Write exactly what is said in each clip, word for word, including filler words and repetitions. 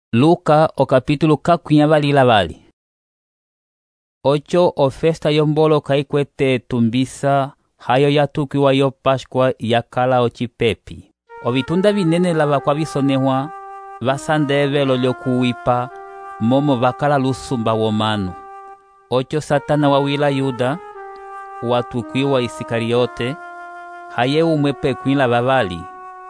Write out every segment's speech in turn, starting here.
Luka o capítulo kakunyavali bali. Ocho o festa yombolo kaikwete tumbisa hayo yatukiwa yo Pascua yakala ochipepi. Ovitunda vinene lava kwa visonehwa vasandevelo lyokuwipa momo vakala lusumba womanu. Ocho Satana wawila Yuda watukiwa Isikariote haye umwepe kwila bavali.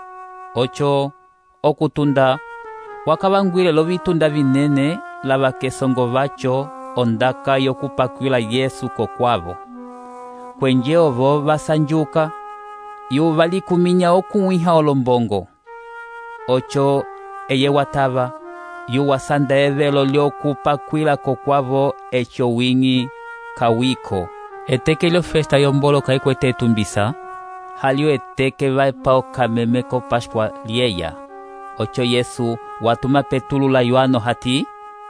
Ocho okutunda wakavangwile lo vitunda vinene lava kesongo vacho ondaka yokupakwila Yesu kokwavo. Kwenje ovo vasanjuka yu valikuminya okuwiha olombongo. Ocho eye watava yu wasanda evelo lyokupakwila kokwavo echo wingi kawiko. Eteke lyo festa yombolo kaikwete tumbisa halio eteke vaipa okameme ko Pascua lieya. Ocho Yesu watuma Petulu la Yohano hati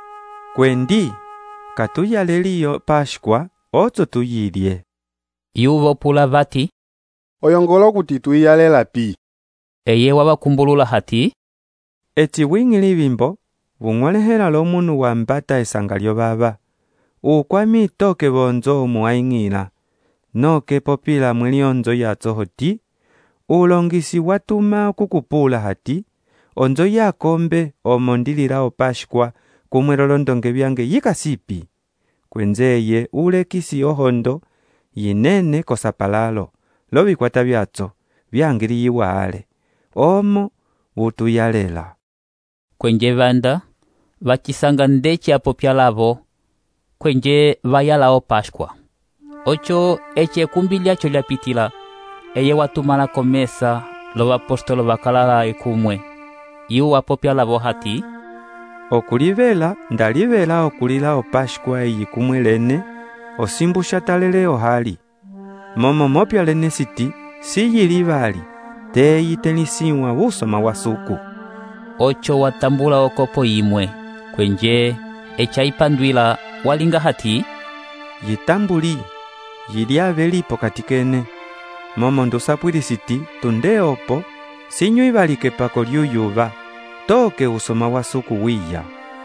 kwendi katuyaleliyo Pascua oto tuyilie. Yuvo pula vati oyongolo kuti tuyalela pi. Eye wabakumbulula hati eti wingili bimbo bung'olehela lo munu wambata esanga lyo baba ukwami toke bonzo muaingila noke popila mwilionzo yatso hoti ulongisi watuma kukupula hati onzo yakombe omondilila o Pascua kumwelolondonge byange yikasipi kwenzeye ulekisi ohondo yinene kosapalalo lobikwata byatso byangili yiwaale omo utuyalela. Kwenje vanda vachisanga ndechi apo pyalavo kwenje vayala o Pascua. Ocho eche kumbilia cho lyapitila eye watumala komesa lo apostolo bakalala ekumwe yu apo pyalavo hati okulivela ndalivela okulila o Pascua eyi kumwelene osimbusha talele ohali momo mopyalene siti siyilivali teyi telisiwa usoma wasuku. Ocho watambula okopo imwe kwenje echa ipandwila walinga hati yitambuli yiliavelipo katikene momo ndusapwili siti tunde opo sinyo ibalike pako lyuyuva toke usoma wasuku wiya.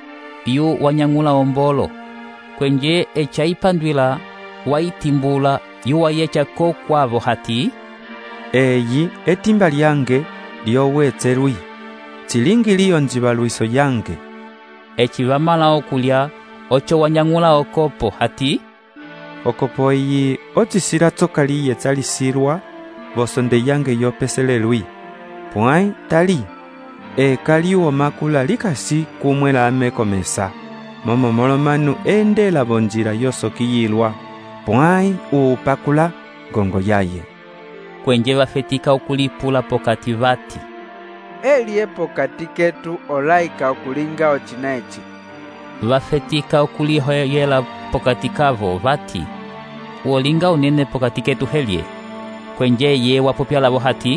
Yu wanyangula ombolo kwenje echa ipandwila waitimbula yu wayecha ko kwavo hati eyi etimba lyange lyowetselwi tilingiliyo njiba luiso yange. Echi vamala okulya ocho wanyangula okopo hati okopo eyi otisila tsoka liye tsalisirwa bosonde yange yopeselelwi pwai tali ekaliwo makula likasi kumwela amekomesa momo molomanu endela bonjila yosokiyilwa pwai uupakula gongo yaye. Kwenje vafetika okulipula pokati vati elie pokati ketu olaika okulinga ochinaechi. Vafetika okulihoyela pokati kavo vati uolinga unene pokati ketu helie. Kwenje ye wapopyalavo hati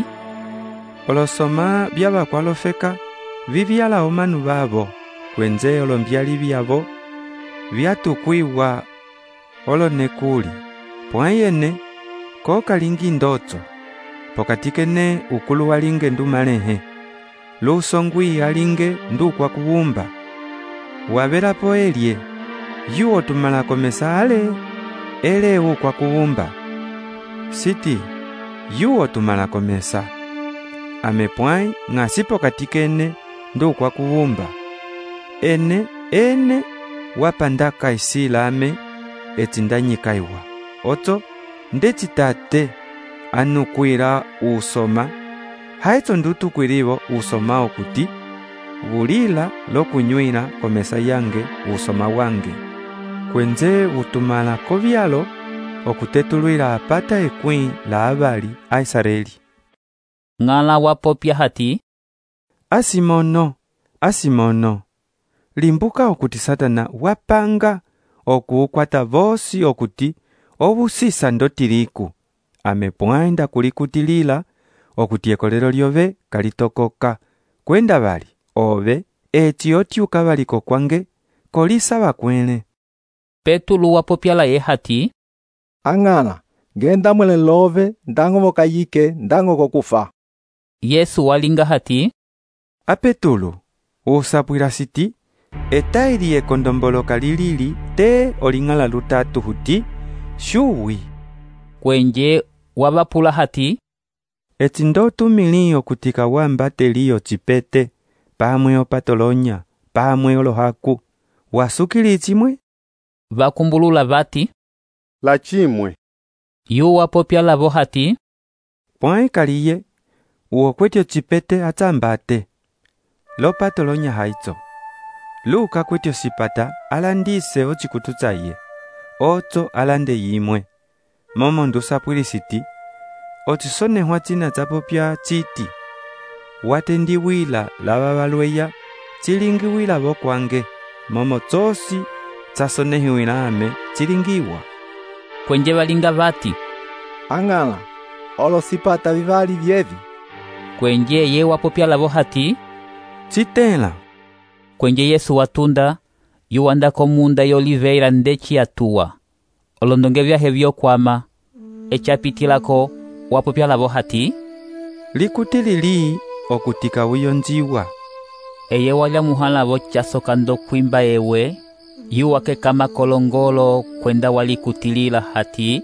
olosoma byabakwalofeka bibyala omanu babo kwenze olombyali byabo byatukwiwa olonekuli pwayene kokalingi ndotso pokati kene ukulu walinge ndumalehe lusongwi alinge ndukwa kuwumba wabelapo elie yuo tumala komesa ale ele ukwa kuwumba siti yuo tumala komesa amepwai ngasi pokati kene ndukwa kuwumba ene ene wapandaka isilame etindanyikaiwa oto ndechitate anukwira usoma haitso ndutukwirivo usoma okuti bulila lokunywila komesa yange usoma wange kwenze utumala kobyalo okutetulwila apata ekwi la abali a Israeli. Ngala wapopya hati asimono asimono limbuka okuti Satana wapanga okuukwata vosi okuti obusisa ndotiriku amepwanda kulikutilila okuti ekolero lyove kalitokoka kwenda bali ove eti otyuka baliko kwange kolisa bakwele. Petulu wapopyala ye hati Ang'ana genda mwele love ndango mokayike ndango kokufa. Yesu walinga hati apetulu usapwila siti etaili ekondomboloka lilili te oling'ala lutatu huti shuwi. Kwenje wabapula hati eti ndotumiliyo kutika wambateliyo chipete pamwe opatolonya pamwe olohaku wasukili chimwe vakumbulula vati la chimwe. yu wapopya lavo hati pwai kaliye uo kwetyo chipete atambate lopatolonya haitso luka kwetyo sipata alandise ochikututsaye otso alande yimwe momo ndusapwilisiti otisonehwa china tsapopya chiti watendiwila lava valweya chilingiwila vokwange momo tsosi tsasonehiwila ame chilingiwa. Kwenje valinga vati Ang'ala, olosipata vivali vyevi. Kwenje ye wapopya lavo hati chitela. Kwenje Yesu watunda yuwanda komunda y'oliveira ndechi atua olondonge vyahe vyokwama echapitilako wapopya lavo hati likuti lili okutika wiyonjiwa eye walya muhala vo chasoka ndokwimba ewe yuwake kama kolongolo kwenda walikutilila hati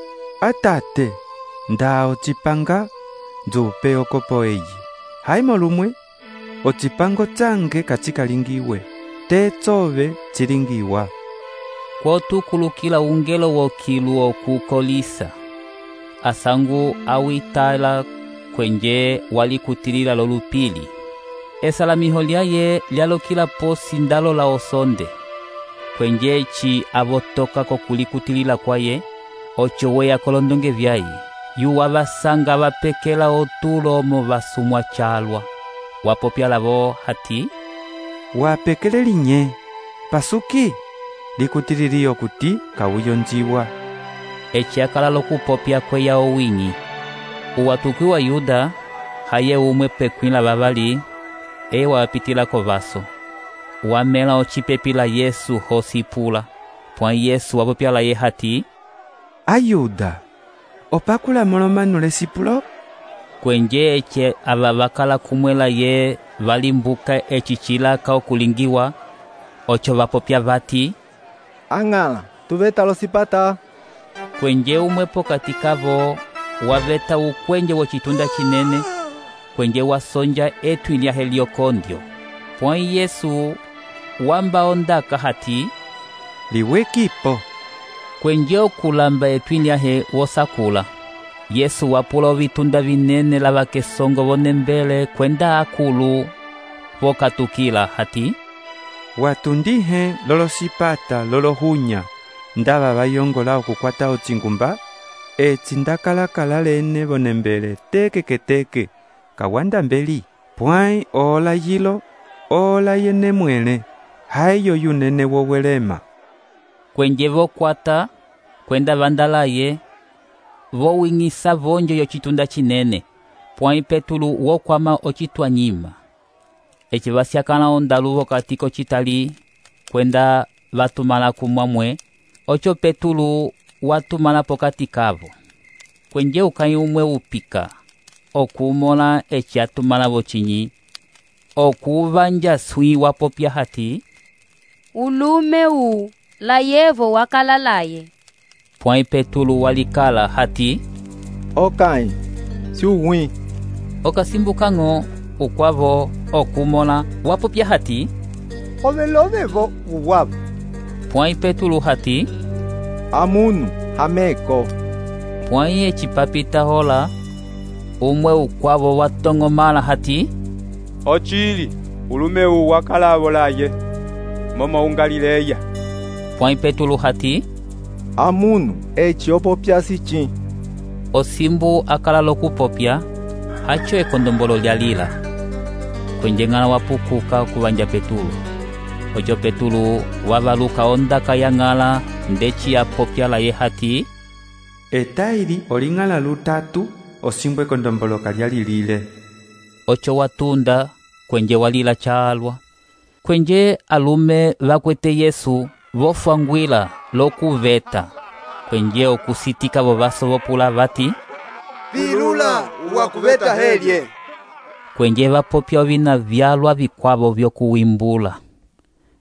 atate ndao chipanga nzupe okopo eyi haimo lumwe ochipango change kachikalingiwe te tsove chilingiwa. kwotukulukila ungelo wokilu okukolisa asangu awitala kwenje walikutilila lolupili esalamiho lyaye lyalokila posi ndalo la osonde kwenje echi avotoka kokulikutilila kwaye ochoweya kolondonge vyayi yuwa vasanga vapekela otulo omo vasumwa chalwa wapopya lavo hati wapekele linye pasuki likutililiyo kuti kawuyonjiwa echi akala lokupopya kweya owinyi uwatukiwa Yuda haye umwe pekwila vavali e wapitilako vaso wamela ochipepila Yesu hosipula pwa Yesu wapopyala ye hati Ayuda opakula molomanule sipulo. Kwenje eche ava vakala kumwela ye valimbuka echichilaka okulingiwa ocho vapopya vati Ang'ala, tuveta losipata. Kwenje umwepo katikavo waveta ukwenje wochitunda chinene kwenje wasonja etwilya heliokondio pwa Yesu wamba ondaka hati liwekipo kwenje okulamba etwilya he wosakula Yesu wapula ovitunda vinene lava kesongo vonembele kwenda akulu vokatukila hati watundihe lolosipata lolohunya ndava vayongola okukwata ochingumba etsi ndakalakala lene vonembele tekeketeke kawanda mbeli pwai ola yilo ola yene mwele hayo yunene wowelema kwenje vokwata kwenda vandalaye vowing'isa vonjo yochitunda chinene pwai Petulu wokwama ochitwa nyima echi vasyakana ondalu vokati kochitali kwenda vatumala kumwamwe ocho Petulu watumala pokati kavo kwenje ukai umwe upika okumola echi atumala vochinyi okuvanja swi wapopya hati ulume u la yevo wakala laye pwai Petulu walikala hati Okai, si uwi. okasimbukango ukwavo okumola wapopya hati Ovelovevo uwavo. pwai Petulu hati Amunu, hameko. pwai echipapita hola umwe ukwavo watongomala hati Ochili ulume u wakala volaye momo ungalileya pwai Petulu hati Amunu, echi opopya sichi. osimbu akala lokupopya hacho ekondombolo lyalila kwenje ng'ala wapukuka kuvanja Petulu ocho Petulu wavaluka ondaka ya ng'ala ndechi yapopya la ye hati etaili oling'ala lutatu osimbu ekondomboloka lyalilile ocho watunda kwenje walila chalwa kwenje alume vakwete Yesu vofangwila lokuveta kwenje okusitika vovaso vopula vati Virula wakuveta helye. kwenje vapopya ovina vyalwa vikwavo vyokuwimbula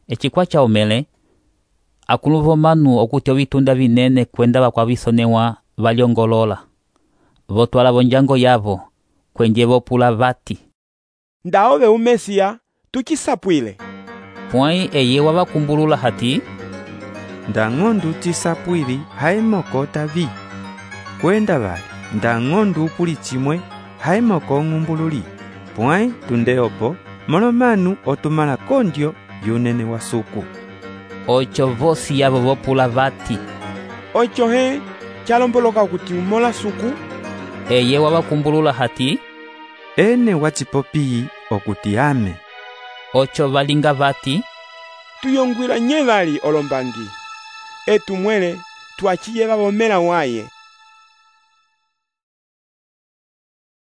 echikwa cha omele akuluvo manu okuti ovitunda vinene kwenda vakwa visonewa valyongolola votwala vonjango yavo kwenje vopula vati ndaove umesiya tuchisapwile. pwai eye wavakumbulula hati ndang'ondu tisapwili haimoko tavi kwenda vali ndang'ondu upuli chimwe haimoko ng'umbululi pwai tundeopo molomanu otumala kondyo yunene wa suku. ocho vosi yavo vopula vati Ocho he chalomboloka kuti umola suku. eye wavakumbulula hati ene wachipopiyi okuti ame. ocho valinga vati tuyongwila nye vali olombangi etumwele twachiye vavomela waye